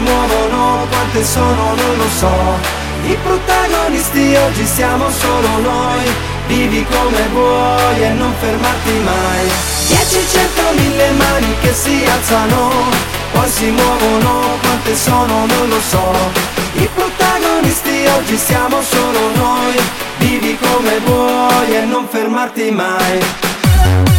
muovono, quante sono non lo so. I protagonisti oggi siamo solo noi. Vivi come vuoi e non fermarti mai. 10, 100, 1000 mani che si alzano, poi si muovono, quante sono non lo so. I protagonisti oggi siamo solo noi. Vivi come vuoi e non fermarti mai.